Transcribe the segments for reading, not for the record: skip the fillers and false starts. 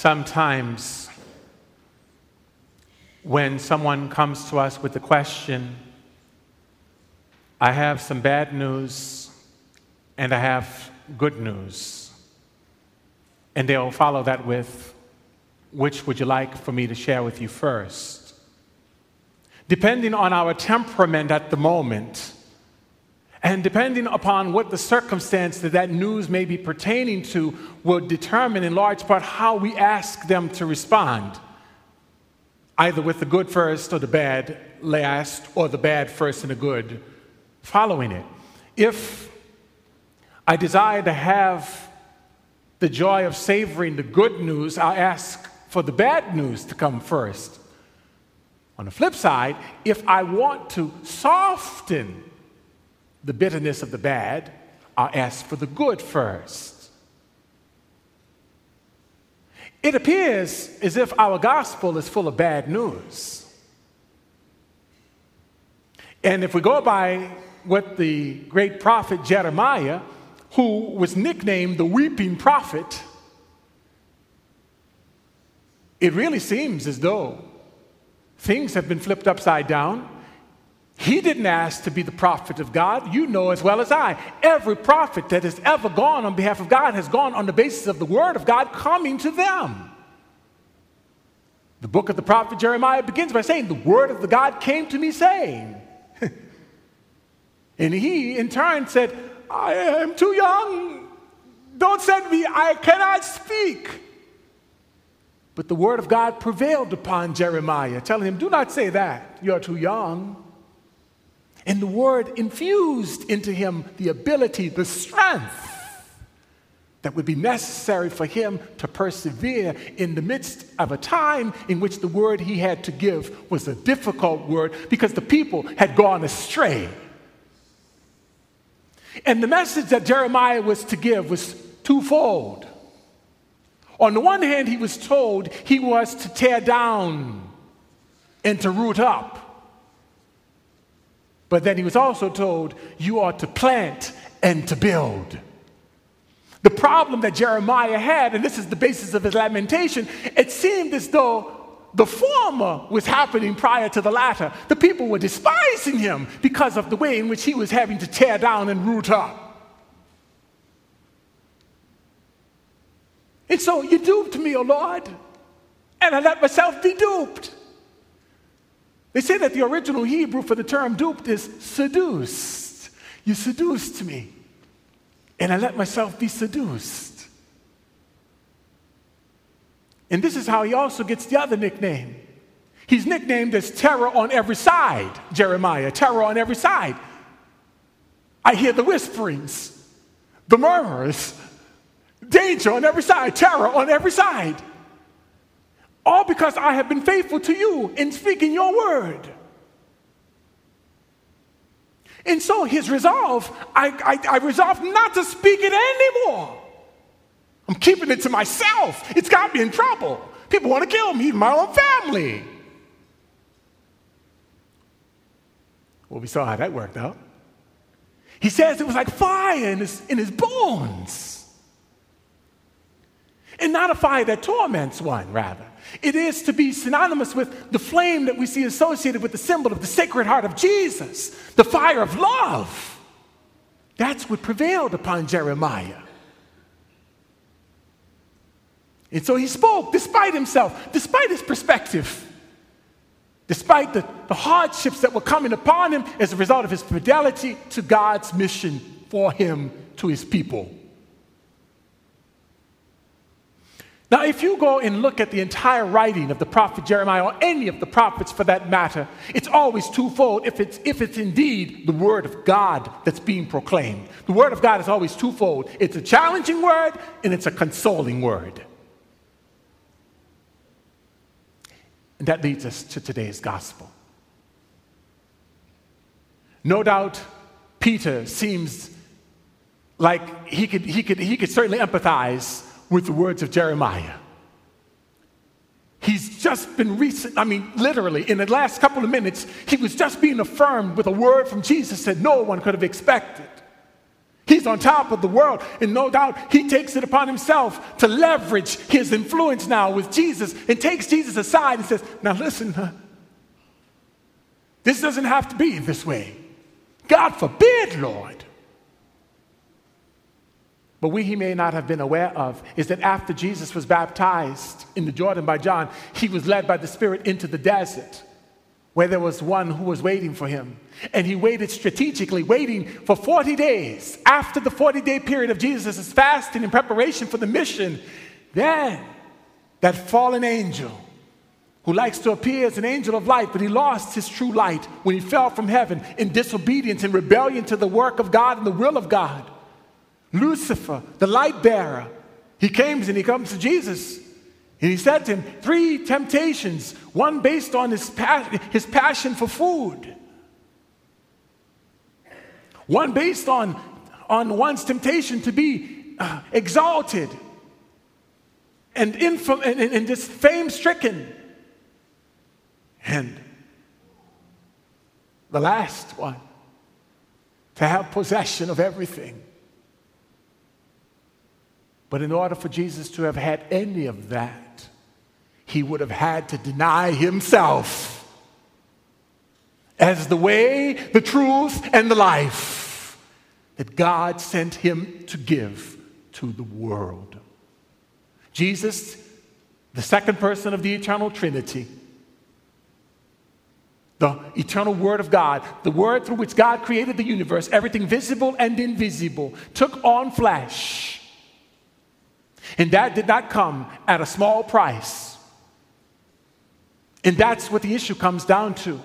Sometimes when someone comes to us with the question, I have some bad news and I have good news, and they'll follow that with, which would you like for me to share with you first? Depending on our temperament at the moment, and depending upon what the circumstance that news may be pertaining to, will determine in large part how we ask them to respond, either with the good first or the bad last, or the bad first and the good following it. If I desire to have the joy of savoring the good news, I'll ask for the bad news to come first. On the flip side, if I want to soften the bitterness of the bad, I'll ask for the good first. It appears as if our gospel is full of bad news. And if we go by what the great prophet Jeremiah, who was nicknamed the weeping prophet, it really seems as though things have been flipped upside down. He didn't ask to be the prophet of God. You know as well as I, every prophet that has ever gone on behalf of God has gone on the basis of the word of God coming to them. The book of the prophet Jeremiah begins by saying, the word of the God came to me saying. And he in turn said, I am too young. Don't send me. I cannot speak. But the word of God prevailed upon Jeremiah, telling him, do not say that. You're too young. And the word infused into him the ability, the strength that would be necessary for him to persevere in the midst of a time in which the word he had to give was a difficult word because the people had gone astray. And the message that Jeremiah was to give was twofold. On the one hand, he was told he was to tear down and to root up. But then he was also told, you are to plant and to build. The problem that Jeremiah had, and this is the basis of his lamentation, it seemed as though the former was happening prior to the latter. The people were despising him because of the way in which he was having to tear down and root up. And so you duped me, O Lord, and I let myself be duped. They say that the original Hebrew for the term duped is seduced. You seduced me, and I let myself be seduced. And this is how he also gets the other nickname. He's nicknamed as terror on every side, Jeremiah, terror on every side. I hear the whisperings, the murmurs, danger on every side, terror on every side. All because I have been faithful to you in speaking your word. And so his resolve, I resolved not to speak it anymore. I'm keeping it to myself. It's got me in trouble. People want to kill me, my own family. Well, we saw how that worked out. He says it was like fire in his bones. And not a fire that torments one, rather. It is to be synonymous with the flame that we see associated with the symbol of the Sacred Heart of Jesus, the fire of love. That's what prevailed upon Jeremiah. And so he spoke despite himself, despite his perspective, despite the hardships that were coming upon him as a result of his fidelity to God's mission for him, to his people. Now, if you go and look at the entire writing of the prophet Jeremiah, or any of the prophets for that matter, it's always twofold if it's indeed the word of God that's being proclaimed. The word of God is always twofold. It's a challenging word and it's a consoling word. And that leads us to today's gospel. No doubt Peter seems like he could certainly empathize with the words of Jeremiah. He's just been literally, in the last couple of minutes, he was just being affirmed with a word from Jesus that no one could have expected. He's on top of the world, and no doubt he takes it upon himself to leverage his influence now with Jesus and takes Jesus aside and says, now listen, this doesn't have to be this way. God forbid, Lord. But what he may not have been aware of is that after Jesus was baptized in the Jordan by John, he was led by the Spirit into the desert, where there was one who was waiting for him. And he waited strategically, waiting for 40 days. After the 40-day period of Jesus' fasting in preparation for the mission, then that fallen angel, who likes to appear as an angel of light, but he lost his true light when he fell from heaven in disobedience and rebellion to the work of God and the will of God. Lucifer, the light bearer, he comes to Jesus. And he said to him, 3 temptations, one based on his passion for food, one based on one's temptation to be exalted and just fame-stricken, and the last one, to have possession of everything. But in order for Jesus to have had any of that, he would have had to deny himself as the way, the truth, and the life that God sent him to give to the world. Jesus, the second person of the eternal Trinity, the eternal Word of God, the Word through which God created the universe, everything visible and invisible, took on flesh. And that did not come at a small price. And that's what the issue comes down to.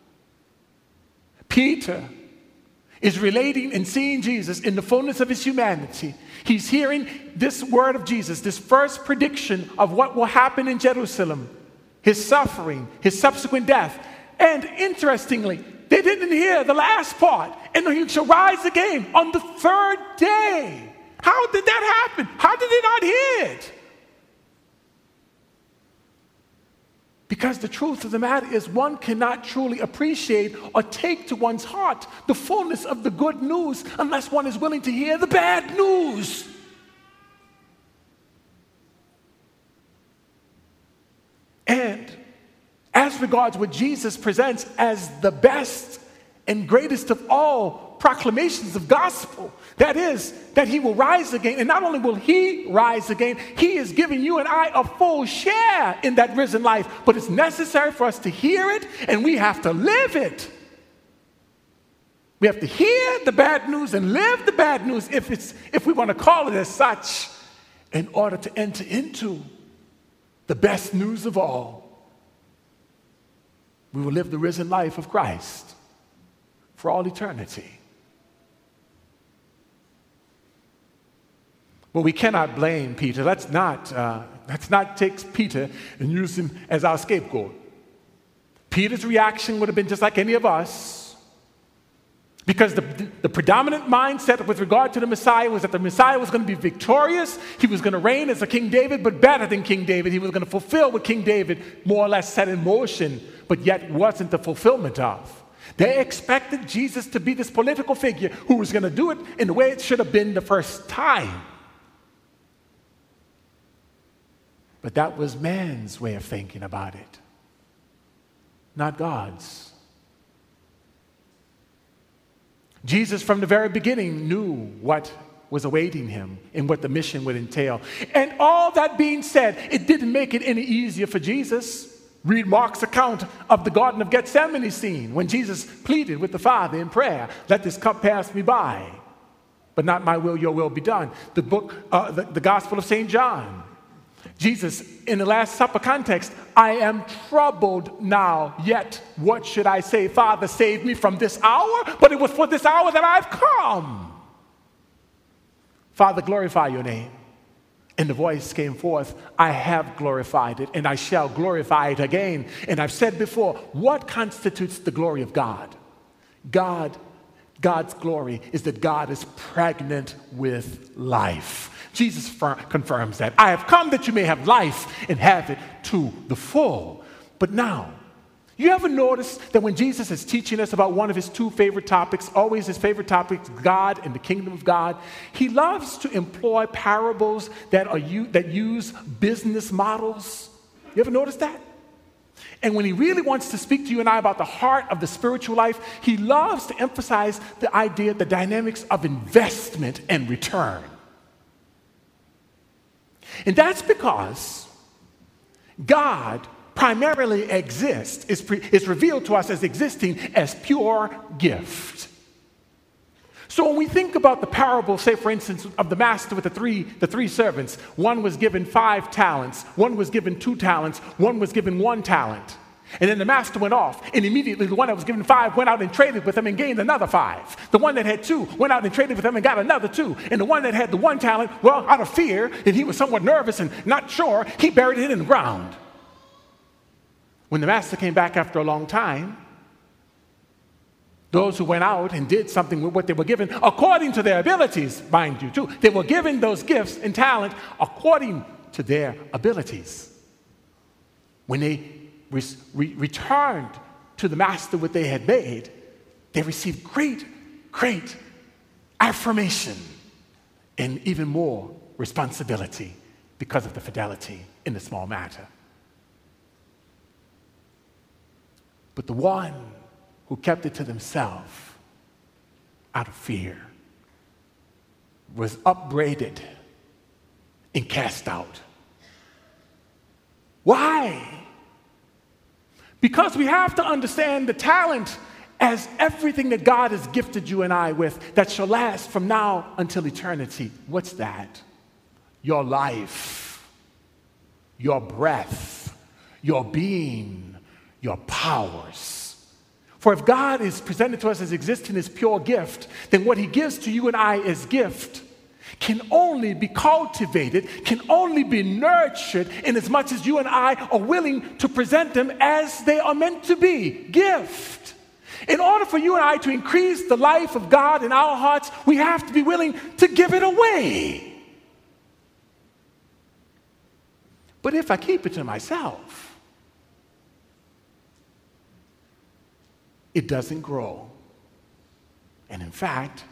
Peter is relating and seeing Jesus in the fullness of his humanity. He's hearing this word of Jesus, this first prediction of what will happen in Jerusalem, his suffering, his subsequent death. And interestingly, they didn't hear the last part. And he shall rise again on the 3rd day. How did that happen? How did they not hear it? Because the truth of the matter is, one cannot truly appreciate or take to one's heart the fullness of the good news unless one is willing to hear the bad news. And as regards what Jesus presents as the best and greatest of all proclamations of gospel, that is, that he will rise again. And not only will he rise again, he is giving you and I a full share in that risen life. But it's necessary for us to hear it, and we have to live it. We have to hear the bad news and live the bad news, if we want to call it as such, in order to enter into the best news of all. We will live the risen life of Christ for all eternity. But we cannot blame Peter. Let's not take Peter and use him as our scapegoat. Peter's reaction would have been just like any of us, because the predominant mindset with regard to the Messiah was that the Messiah was going to be victorious. He was going to reign as a King David, but better than King David. He was going to fulfill what King David more or less set in motion, but yet wasn't the fulfillment of. They expected Jesus to be this political figure who was going to do it in the way it should have been the first time. But that was man's way of thinking about it, not God's. Jesus, from the very beginning, knew what was awaiting him and what the mission would entail. And all that being said, it didn't make it any easier for Jesus. Read Mark's account of the Garden of Gethsemane scene when Jesus pleaded with the Father in prayer, "Let this cup pass me by, but not my will, your will be done." The Gospel of St. John. Jesus, in the Last Supper context, "I am troubled now, yet what should I say? Father, save me from this hour, but it was for this hour that I've come. Father, glorify your name." And the voice came forth, "I have glorified it, and I shall glorify it again." And I've said before, what constitutes the glory of God? God's glory is that God is pregnant with life. Jesus confirms that. "I have come that you may have life and have it to the full." But now, You ever notice that when Jesus is teaching us about one of his two favorite topics, always his favorite topic, God and the kingdom of God, he loves to employ parables that use business models? You ever notice that? And when he really wants to speak to you and I about the heart of the spiritual life, he loves to emphasize the idea, the dynamics of investment and return. And that's because God primarily exists, is revealed to us as existing as pure gift. So when we think about the parable, say for instance, of the master with the three servants, one was given 5 talents, one was given 2 talents, one was given 1 talent. And then the master went off, and immediately the one that was given 5 went out and traded with him and gained another 5. The one that had 2 went out and traded with him and got another 2. And the one that had the 1 talent, well, out of fear, and he was somewhat nervous and not sure, he buried it in the ground. When the master came back after a long time, those who went out and did something with what they were given, according to their abilities, mind you, too. They were given those gifts and talent according to their abilities. When they returned to the master what they had made, they received great, great affirmation and even more responsibility because of the fidelity in the small matter. But the one who kept it to themselves out of fear was upbraided and cast out. Why? Because we have to understand the talent as everything that God has gifted you and I with that shall last from now until eternity. What's that? Your life, your breath, your being, your powers. For if God is presented to us as existing as pure gift, then what he gives to you and I as gift can only be cultivated, can only be nurtured in as much as you and I are willing to present them as they are meant to be, gift. In order for you and I to increase the life of God in our hearts, we have to be willing to give it away. But if I keep it to myself, it doesn't grow. And in fact,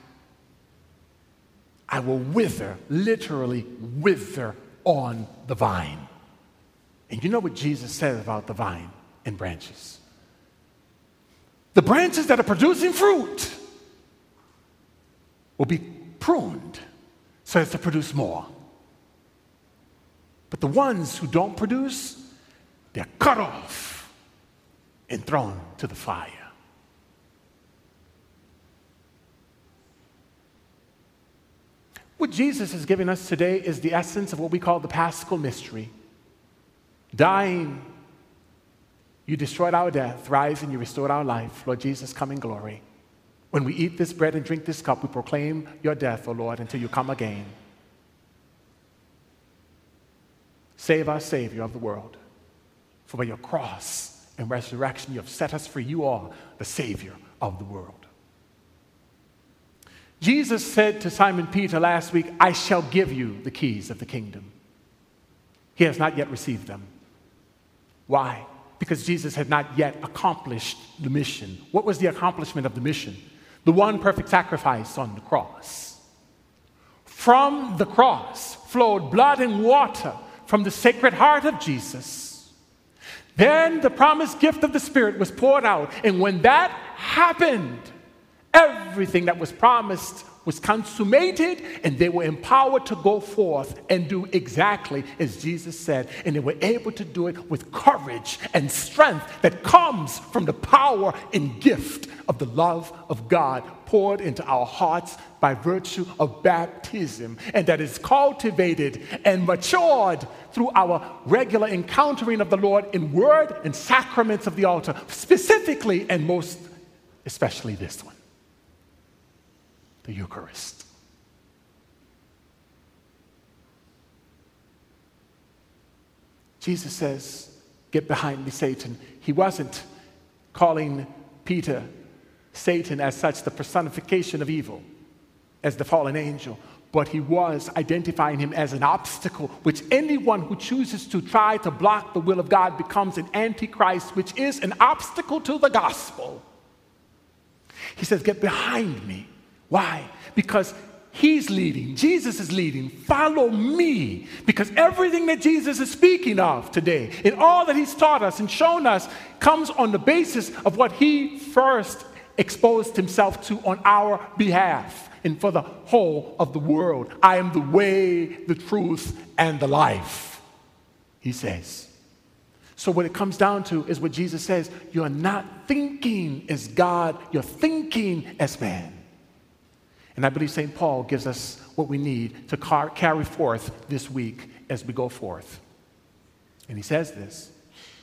I will wither, literally wither on the vine. And you know what Jesus says about the vine and branches? The branches that are producing fruit will be pruned so as to produce more. But the ones who don't produce, they're cut off and thrown to the fire. What Jesus is giving us today is the essence of what we call the Paschal mystery. Dying, you destroyed our death. Rising, you restored our life. Lord Jesus, come in glory. When we eat this bread and drink this cup, we proclaim your death, O Lord, until you come again. Save our Savior of the world. For by your cross and resurrection, you have set us free. You are the Savior of the world. Jesus said to Simon Peter last week, I shall give you the keys of the kingdom. He has not yet received them. Why? Because Jesus had not yet accomplished the mission. What was the accomplishment of the mission? The one perfect sacrifice on the cross. From the cross flowed blood and water from the sacred heart of Jesus. Then the promised gift of the Spirit was poured out. And when that happened, everything that was promised was consummated, and they were empowered to go forth and do exactly as Jesus said. And they were able to do it with courage and strength that comes from the power and gift of the love of God poured into our hearts by virtue of baptism, and that is cultivated and matured through our regular encountering of the Lord in word and sacraments of the altar, specifically and most especially this one, the Eucharist. Jesus says, get behind me, Satan. He wasn't calling Peter Satan as such, the personification of evil, as the fallen angel. but he was identifying him as an obstacle, which anyone who chooses to try to block the will of God becomes an antichrist, which is an obstacle to the gospel. He says, get behind me. Why? Because he's leading. Jesus is leading. Follow me. Because everything that Jesus is speaking of today, and all that he's taught us and shown us, comes on the basis of what he first exposed himself to on our behalf and for the whole of the world. I am the way, the truth, and the life, he says. So what it comes down to is what Jesus says, you're not thinking as God, you're thinking as man. And I believe St. Paul gives us what we need to carry forth this week as we go forth. And he says this.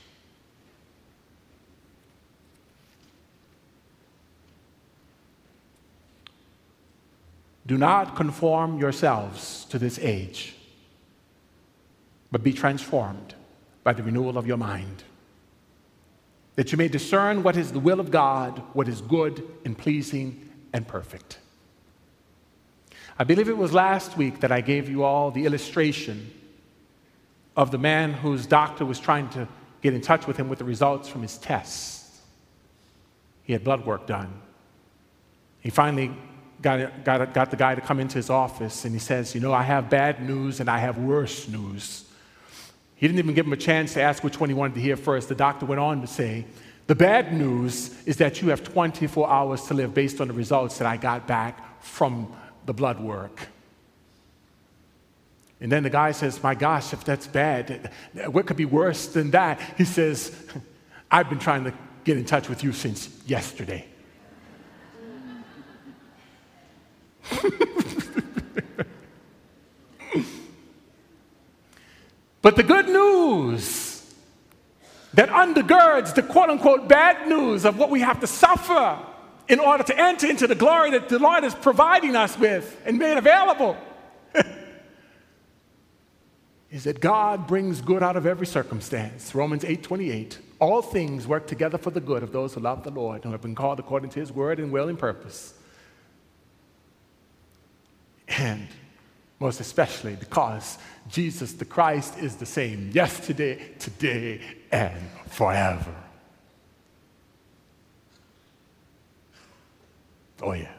Do not conform yourselves to this age, but be transformed by the renewal of your mind, that you may discern what is the will of God, what is good and pleasing and perfect. I believe it was last week that I gave you all the illustration of the man whose doctor was trying to get in touch with him with the results from his tests. He had blood work done. He finally got the guy to come into his office, and he says, I have bad news and I have worse news. He didn't even give him a chance to ask which one he wanted to hear first. The doctor went on to say, the bad news is that you have 24 hours to live based on the results that I got back from the blood work. And then the guy says, my gosh, if that's bad, what could be worse than that? He says, I've been trying to get in touch with you since yesterday. But the good news that undergirds the quote-unquote bad news of what we have to suffer in order to enter into the glory that the Lord is providing us with and made available is that God brings good out of every circumstance. Romans 8:28, all things work together for the good of those who love the Lord and have been called according to his word and will and purpose. And most especially because Jesus the Christ is the same yesterday, today, and forever. Oh yeah.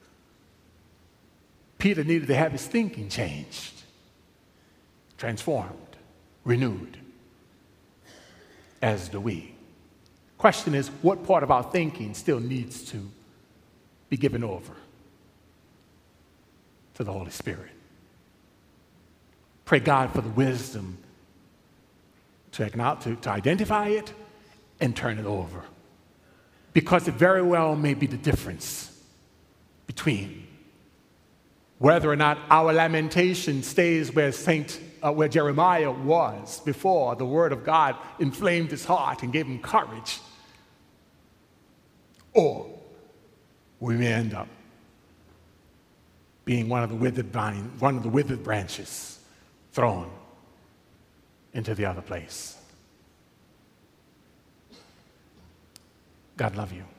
Peter needed to have his thinking changed, transformed, renewed, as do we. Question is, what part of our thinking still needs to be given over to the Holy Spirit? Pray God for the wisdom to identify it and turn it over. Because it very well may be the difference between whether or not our lamentation stays where Jeremiah was before the word of God inflamed his heart and gave him courage, or we may end up being one of the withered branches thrown into the other place. God love you.